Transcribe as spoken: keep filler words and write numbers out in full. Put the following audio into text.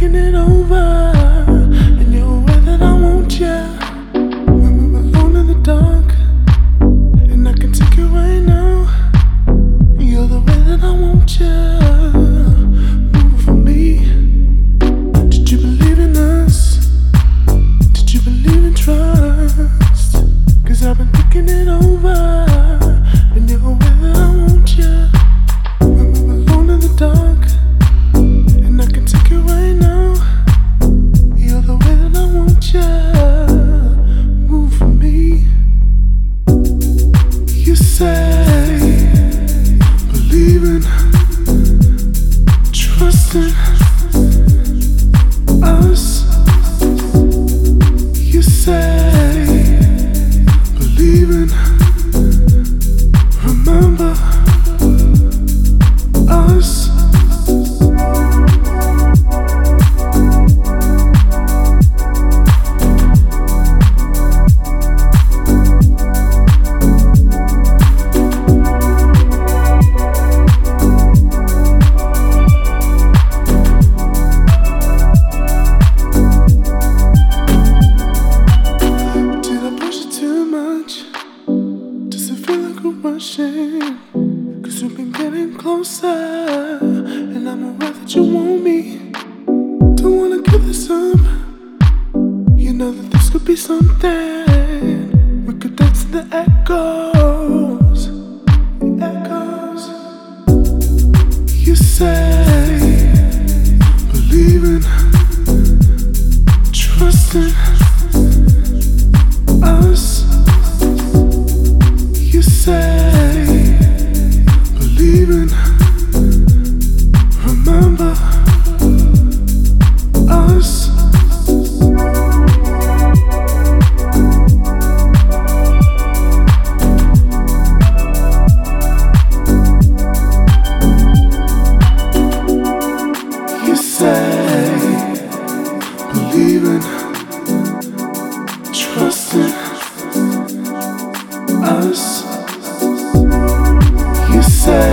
thinking it over, and you're aware that I want you. When we're alone in the dark, and I can take you right now. You're the way that I want you. Move for me. Did you believe in us? Did you believe in trust? Cause I've been thinking it over, and you're aware that I want you. When we're alone in the dark, and I can take you right now. You're the way that I want you. Move for me. You say believing, trusting us. You say believing, remember us. Cause we've been getting closer, and I'm aware that you want me. Don't wanna give this up. You know that this could be something. We could dance to the echoes. The echoes. You say believing, trusting us. You say believing, remember us. You say believing, trusting us. You say